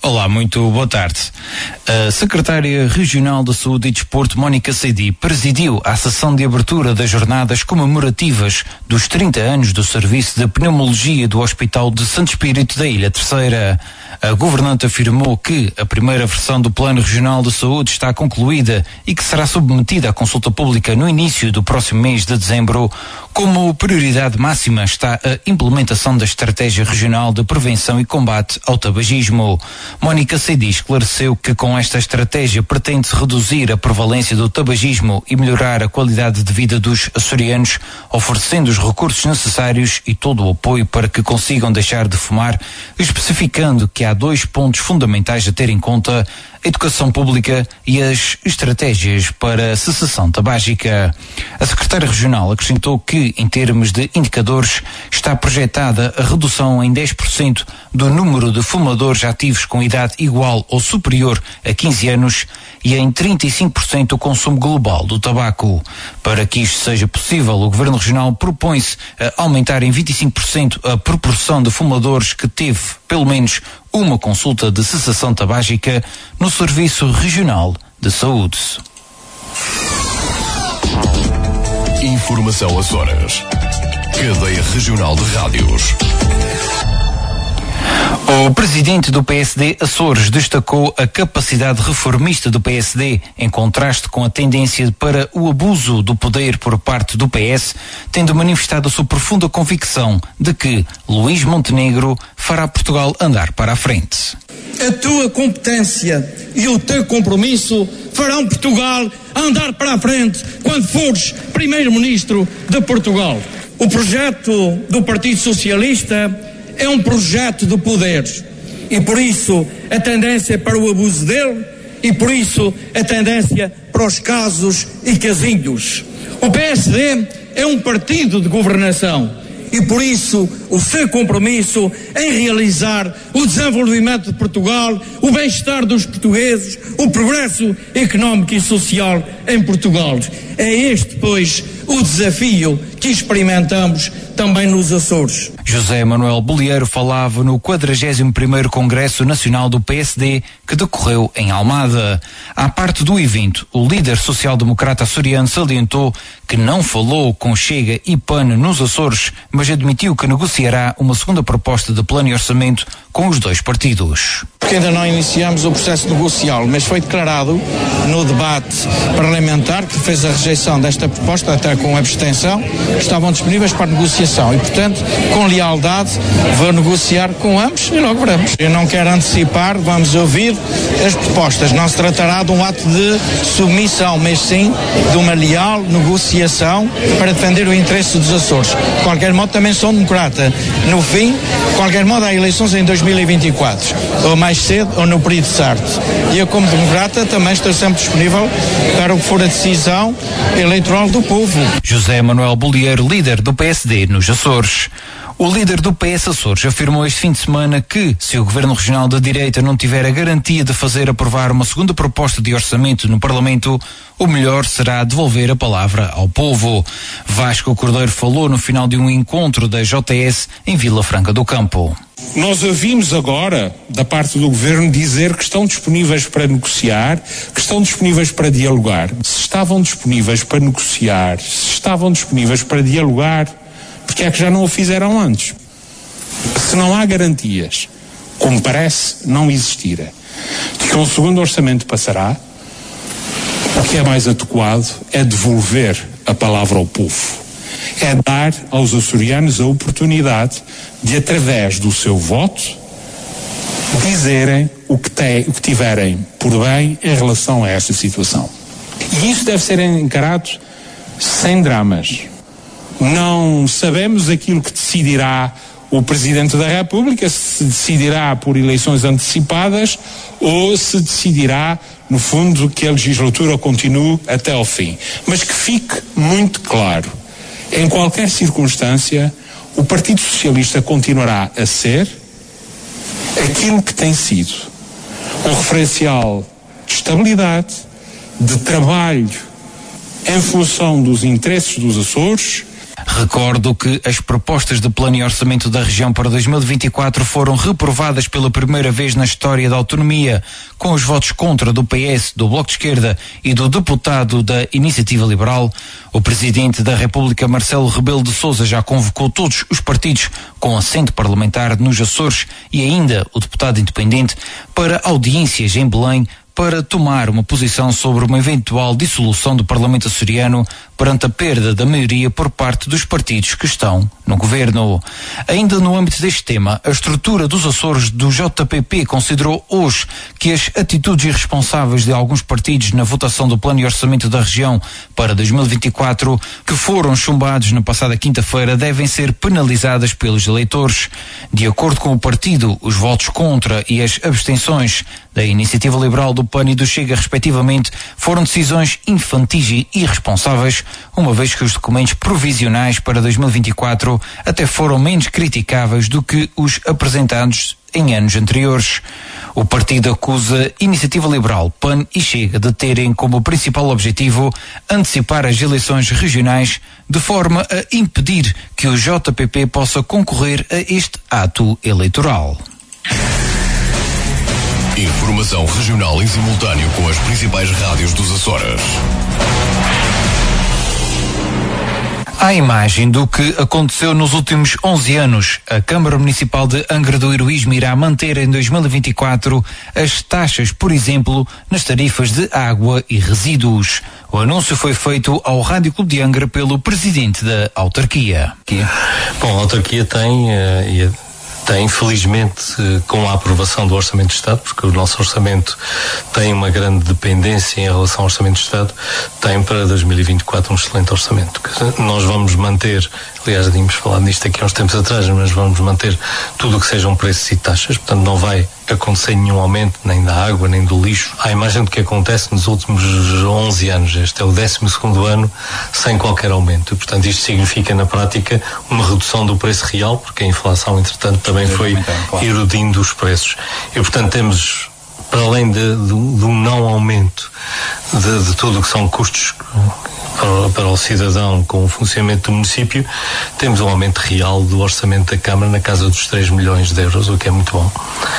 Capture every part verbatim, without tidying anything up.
Olá, muito boa tarde. A Secretária Regional de Saúde e Desporto, Mónica Seidi, presidiu a sessão de abertura das jornadas comemorativas dos trinta anos do Serviço de Pneumologia do Hospital de Santo Espírito da Ilha Terceira. A governante afirmou que a primeira versão do Plano Regional de Saúde está concluída e que será submetida à consulta pública no início do próximo mês de dezembro. Como prioridade máxima está a implementação da Estratégia Regional de Prevenção e Combate ao Tabagismo. Mónica Seidi esclareceu que com esta estratégia pretende-se reduzir a prevalência do tabagismo e melhorar a qualidade de vida dos açorianos, oferecendo os recursos necessários e todo o apoio para que consigam deixar de fumar, especificando que há dois pontos fundamentais a ter em conta: a educação pública e as estratégias para a cessação tabágica. A secretária regional acrescentou que, em termos de indicadores, está projetada a redução em dez por cento do número de fumadores ativos com idade igual ou superior a quinze anos e em trinta e cinco por cento o consumo global do tabaco. Para que isto seja possível, o Governo Regional propõe-se a aumentar em vinte e cinco por cento a proporção de fumadores que teve, pelo menos, uma consulta de cessação tabágica no Serviço Regional de Saúde. Informação Açores. Cadeia Regional de Rádios. O presidente do P S D Açores destacou a capacidade reformista do P S D, em contraste com a tendência para o abuso do poder por parte do P S, tendo manifestado a sua profunda convicção de que Luís Montenegro fará Portugal andar para a frente. A tua competência e o teu compromisso farão Portugal andar para a frente quando fores primeiro-ministro de Portugal. O projeto do Partido Socialista é um projeto de poder e por isso a tendência para o abuso dele e por isso a tendência para os casos e casinhos. O P S D é um partido de governação e por isso o seu compromisso em realizar o desenvolvimento de Portugal, o bem-estar dos portugueses, o progresso económico e social em Portugal. É este, pois, o desafio que experimentamos também nos Açores. José Manuel Bolieiro falava no quadragésimo primeiro Congresso Nacional do P S D, que decorreu em Almada. À parte do evento, o líder social-democrata açoriano salientou que não falou com Chega e P A N nos Açores, mas admitiu que negociará uma segunda proposta de plano e orçamento com os dois partidos. Porque ainda não iniciamos o processo negocial, mas foi declarado no debate parlamentar que fez a rejeição desta proposta, até com abstenção, que estavam disponíveis para negociação e, portanto, com lealdade, vou negociar com ambos e logo veremos. Eu não quero antecipar, vamos ouvir as propostas. Não se tratará de um ato de submissão, mas sim de uma leal negociação para defender o interesse dos Açores. De qualquer modo, também sou democrata. No fim, de qualquer modo, há eleições em dois mil e vinte e quatro, ou mais cedo ou no período certo. E eu, como democrata, também estou sempre disponível para o que for a decisão eleitoral do povo. José Manuel Bolieiro, líder do P S D nos Açores. O líder do P S Açores afirmou este fim de semana que, se o Governo Regional da Direita não tiver a garantia de fazer aprovar uma segunda proposta de orçamento no Parlamento, o melhor será devolver a palavra ao povo. Vasco Cordeiro falou no final de um encontro da J S em Vila Franca do Campo. Nós ouvimos agora, da parte do Governo, dizer que estão disponíveis para negociar, que estão disponíveis para dialogar. Se estavam disponíveis para negociar, se estavam disponíveis para dialogar, porque é que já não o fizeram antes? Se não há garantias, como parece não existir, de que um segundo orçamento passará, o que é mais adequado é devolver a palavra ao povo. É dar aos açorianos a oportunidade de, através do seu voto, dizerem o que, te, o que tiverem por bem em relação a esta situação. E isso deve ser encarado sem dramas. Não sabemos aquilo que decidirá o Presidente da República, se decidirá por eleições antecipadas ou se decidirá, no fundo, que a legislatura continue até ao fim. Mas que fique muito claro, em qualquer circunstância, o Partido Socialista continuará a ser aquilo que tem sido: um referencial de estabilidade, de trabalho em função dos interesses dos Açores. Recordo que as propostas de plano e orçamento da região para dois mil e vinte e quatro foram reprovadas pela primeira vez na história da autonomia, com os votos contra do P S, do Bloco de Esquerda e do deputado da Iniciativa Liberal. O Presidente da República, Marcelo Rebelo de Sousa, já convocou todos os partidos com assento parlamentar nos Açores e ainda o deputado independente para audiências em Belém para tomar uma posição sobre uma eventual dissolução do Parlamento açoriano perante a perda da maioria por parte dos partidos que estão no governo. Ainda no âmbito deste tema, a estrutura dos Açores do J P P considerou hoje que as atitudes irresponsáveis de alguns partidos na votação do plano e orçamento da região para dois mil e vinte e quatro, que foram chumbados na passada quinta-feira, devem ser penalizadas pelos eleitores. De acordo com o partido, os votos contra e as abstenções da Iniciativa Liberal, do P A N e do Chega, respectivamente, foram decisões infantis e irresponsáveis, uma vez que os documentos provisionais para dois mil e vinte e quatro até foram menos criticáveis do que os apresentados em anos anteriores. O partido acusa Iniciativa Liberal, P A N e Chega de terem como principal objetivo antecipar as eleições regionais de forma a impedir que o J P P possa concorrer a este ato eleitoral. Informação regional em simultâneo com as principais rádios dos Açores. À imagem do que aconteceu nos últimos onze anos, a Câmara Municipal de Angra do Heroísmo irá manter em dois mil e vinte e quatro as taxas, por exemplo, nas tarifas de água e resíduos. O anúncio foi feito ao Rádio Clube de Angra pelo Presidente da autarquia. Bom, a autarquia tem... Uh, tem, felizmente, com a aprovação do Orçamento de Estado, porque o nosso orçamento tem uma grande dependência em relação ao Orçamento de Estado, tem para dois mil e vinte e quatro um excelente orçamento. Nós vamos manter, aliás, já tínhamos falado nisto aqui há uns tempos atrás, mas vamos manter tudo o que sejam preços e taxas, portanto não vai acontecer nenhum aumento, nem da água, nem do lixo. À imagem do que acontece nos últimos onze anos, este é o décimo segundo ano sem qualquer aumento. E, portanto, isto significa, na prática, uma redução do preço real, porque a inflação, entretanto, também foi erudindo os preços. E, portanto, temos, para além de, de, de um não aumento de, de tudo o que são custos para, para o cidadão com o funcionamento do município, temos um aumento real do orçamento da Câmara na casa dos três milhões de euros, o que é muito bom.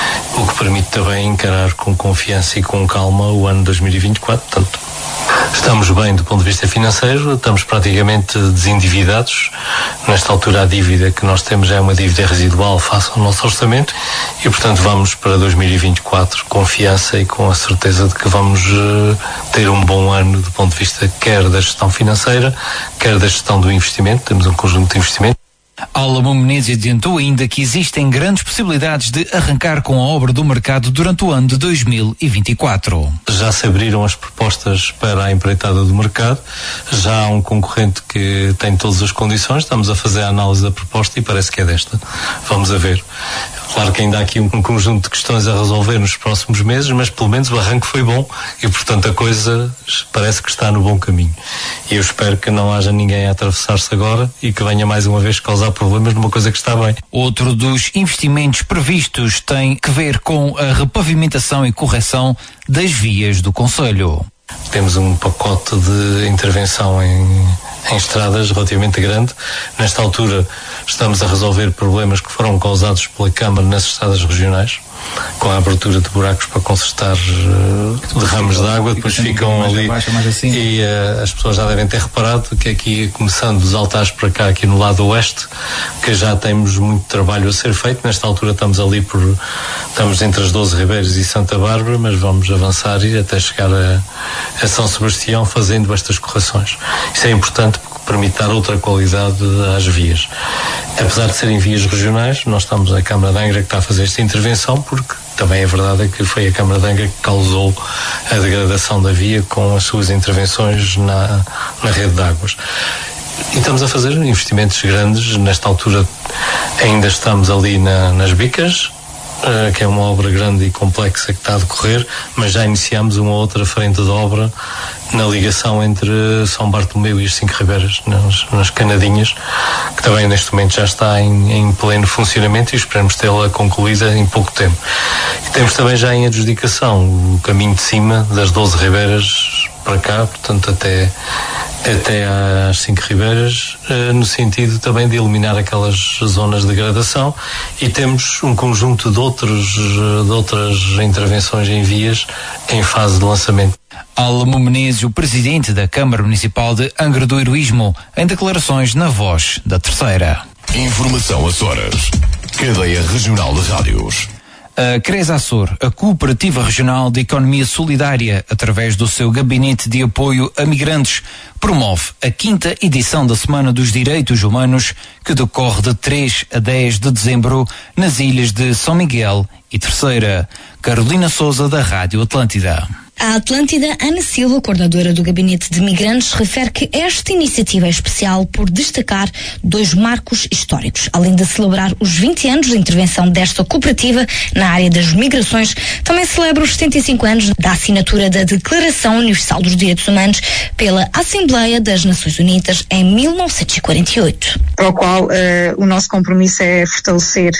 O que permite também encarar com confiança e com calma o ano dois mil e vinte e quatro. Portanto, estamos bem do ponto de vista financeiro, estamos praticamente desendividados. Nesta altura a dívida que nós temos é uma dívida residual face ao nosso orçamento e, portanto, vamos para dois mil e vinte e quatro com confiança e com a certeza de que vamos uh, ter um bom ano do ponto de vista quer da gestão financeira, quer da gestão do investimento. Temos um conjunto de investimento. Álamo Menezes adiantou ainda que existem grandes possibilidades de arrancar com a obra do mercado durante o ano de dois mil e vinte e quatro. Já se abriram as propostas para a empreitada do mercado, já há um concorrente que tem todas as condições, estamos a fazer a análise da proposta e parece que é desta. Vamos a ver. Claro que ainda há aqui um, um conjunto de questões a resolver nos próximos meses, mas pelo menos o arranque foi bom e, portanto, a coisa parece que está no bom caminho. E eu espero que não haja ninguém a atravessar-se agora e que venha mais uma vez causar problemas numa coisa que está bem. Outro dos investimentos previstos tem que ver com a repavimentação e correção das vias do concelho. Temos um pacote de intervenção em, em estradas relativamente grande. Nesta altura estamos a resolver problemas que foram causados pela Câmara nas estradas regionais, com a abertura de buracos para consertar uh, derrames de água, depois ficam ali assim. E uh, as pessoas já devem ter reparado que aqui, começando dos altares para cá, aqui no lado oeste, que já temos muito trabalho a ser feito. Nesta altura estamos ali por, estamos entre as doze Ribeiras e Santa Bárbara, mas vamos avançar e até chegar a, a São Sebastião fazendo estas correções. Isso é importante porque permite dar outra qualidade às vias. Apesar de serem vias regionais, nós estamos a Câmara de Angra que está a fazer esta intervenção, porque também é verdade que foi a Câmara de Angra que causou a degradação da via com as suas intervenções na, na rede de águas. E estamos a fazer investimentos grandes. Nesta altura ainda estamos ali na, nas bicas, Uh, que é uma obra grande e complexa que está a decorrer, mas já iniciamos uma outra frente de obra na ligação entre São Bartolomeu e as Cinco Ribeiras, nas, nas Canadinhas, que também neste momento já está em, em pleno funcionamento e esperamos tê-la concluída em pouco tempo. E temos também já em adjudicação o caminho de cima das doze Ribeiras para cá, portanto até até às Cinco Ribeiras, no sentido também de eliminar aquelas zonas de degradação, e temos um conjunto de, outros, de outras intervenções em vias em fase de lançamento. Almo Menezes, o presidente da Câmara Municipal de Angra do Heroísmo, em declarações na Voz da Terceira. Informação Açores. Cadeia Regional de Rádios. A CRES Açor, a Cooperativa Regional de Economia Solidária, através do seu Gabinete de Apoio a Migrantes, promove a quinta edição da Semana dos Direitos Humanos, que decorre de três a dez de dezembro nas ilhas de São Miguel e Terceira. Carolina Souza, da Rádio Atlântida. A Atlântida, Ana Silva, coordenadora do Gabinete de Migrantes, refere que esta iniciativa é especial por destacar dois marcos históricos. Além de celebrar os vinte anos de intervenção desta cooperativa na área das migrações, também celebra os setenta e cinco anos da assinatura da Declaração Universal dos Direitos Humanos pela Assembleia das Nações Unidas em mil novecentos e quarenta e oito. Para o qual uh, o nosso compromisso é fortalecer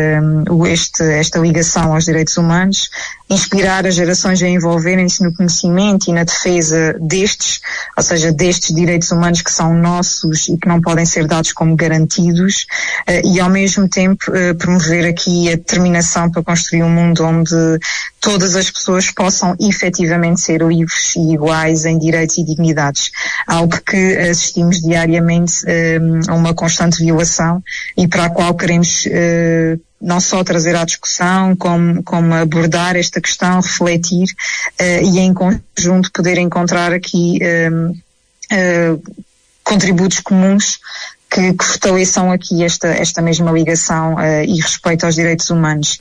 uh, este, esta ligação aos direitos humanos, inspirar as gerações a envolverem-se no conhecimento e na defesa destes, ou seja, destes direitos humanos que são nossos e que não podem ser dados como garantidos, uh, e ao mesmo tempo uh, promover aqui a determinação para construir um mundo onde todas as pessoas possam efetivamente ser livres e iguais em direitos e dignidades, algo que assistimos diariamente uh, a uma constante violação e para a qual queremos uh, não só trazer à discussão, como, como abordar esta questão, refletir uh, e em conjunto poder encontrar aqui uh, uh, contributos comuns que, que fortaleçam aqui esta, esta mesma ligação uh, e respeito aos direitos humanos.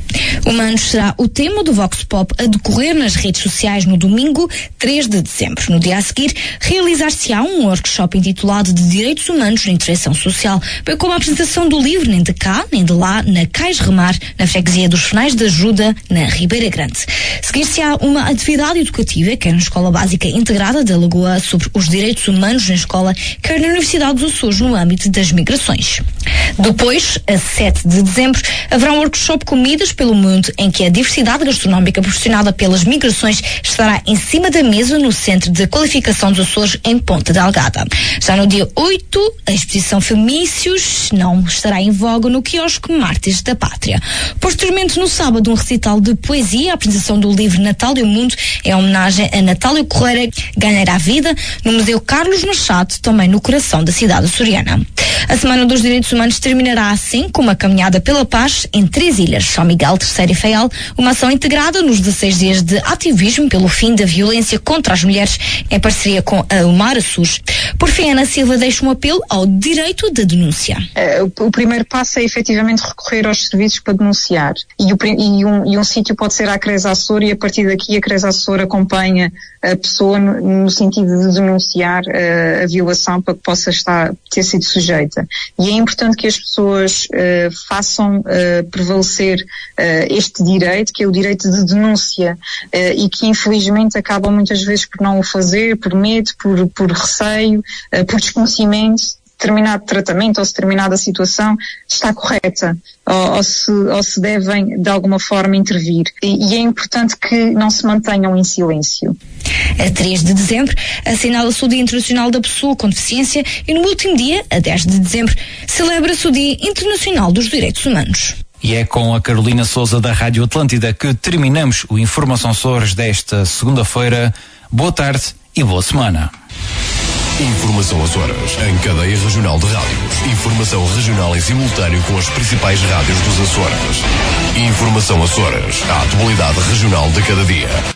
Humanos será o tema do Vox Pop a decorrer nas redes sociais no domingo três de dezembro. No dia a seguir, realizar-se-á um workshop intitulado de Direitos Humanos na Intervenção Social, bem como a apresentação do livro Nem de Cá, Nem de Lá, na Cais Remar, na freguesia dos Finais de Ajuda, na Ribeira Grande. Seguir-se-á uma atividade educativa, quer na Escola Básica Integrada da Lagoa, sobre os direitos humanos na escola, quer na Universidade dos Açores, no âmbito das migrações. Depois, a sete de dezembro, haverá um workshop Comidas pelo Mundo, em que a diversidade gastronómica proporcionada pelas migrações estará em cima da mesa no Centro de Qualificação dos Açores, em Ponta Delgada. Já no dia oito, a exposição Femícios não estará em voga no quiosque Mártires da Pátria. Posteriormente, no sábado, um recital de poesia, a apresentação do livro Natal e o Mundo, em homenagem a Natália Correia, Ganhar a Vida, no Museu Carlos Machado, também no coração da cidade açoriana. A Semana dos Direitos Humanos terminará assim com uma caminhada pela paz em três ilhas, São Miguel, Terceira e Faial, uma ação integrada nos dezesseis dias de ativismo pelo fim da violência contra as mulheres, em parceria com a Umara SUS. Por fim, Ana Silva deixa um apelo ao direito de denúncia. Uh, o, o primeiro passo é efetivamente recorrer aos serviços para denunciar. E, o, e um, e um sítio pode ser a CRES Açor, e a partir daqui a CRES Açor acompanha a pessoa no, no sentido de denunciar uh, a violação para que possa estar, ter sido sujeita. E é importante que as pessoas uh, façam uh, prevalecer uh, este direito, que é o direito de denúncia, uh, e que infelizmente acabam muitas vezes por não o fazer, por medo, por, por receio, uh, por desconhecimento. Determinado tratamento ou se determinada situação está correta ou, ou, se, ou se devem de alguma forma intervir. E, e é importante que não se mantenham em silêncio. A três de dezembro, assinala-se o Dia Internacional da Pessoa com Deficiência e no último dia, a dez de dezembro, celebra-se o Dia Internacional dos Direitos Humanos. E é com a Carolina Souza, da Rádio Atlântida, que terminamos o Informação Açores desta segunda-feira. Boa tarde e boa semana. Informação Açores, em cadeia regional de rádios. Informação regional em simultâneo com as principais rádios dos Açores. Informação Açores, a atualidade regional de cada dia.